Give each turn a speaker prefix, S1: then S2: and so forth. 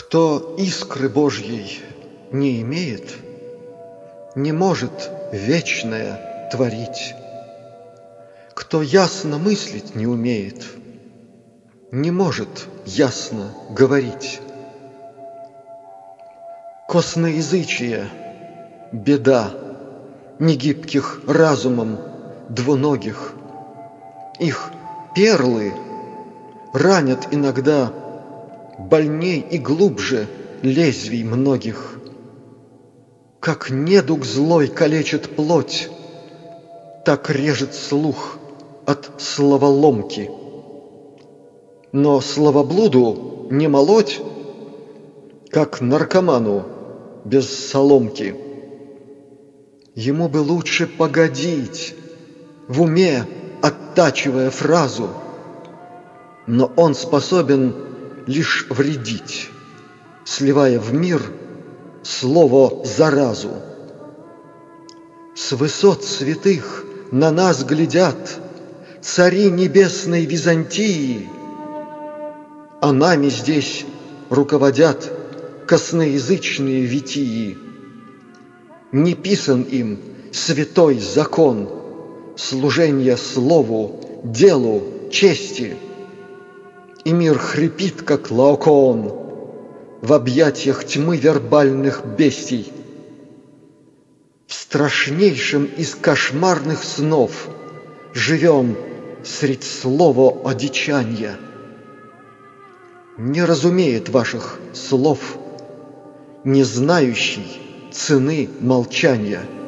S1: Кто искры Божьей не имеет, не может вечное творить. Кто ясно мыслить не умеет, не может ясно говорить. Косноязычие — беда негибких разумом двуногих. Их перлы ранят иногда больней и глубже лезвий многих. Как недуг злой калечит плоть, так режет слух от словоломки. Но словоблуду не молоть, как наркоману без соломки. Ему бы лучше погодить, в уме оттачивая фразу, но он способен лишь вредить, сливая в мир слово заразу. С высот святых на нас глядят цари небесной Византии, а нами здесь руководят косноязычные витии. Не писан им святой закон служения слову, делу, чести, и мир хрипит, как Лаокоон, в объятиях тьмы вербальных бестий. В страшнейшем из кошмарных снов живем средь слова одичанья. Не разумеет ваших слов, не знающий цены молчания.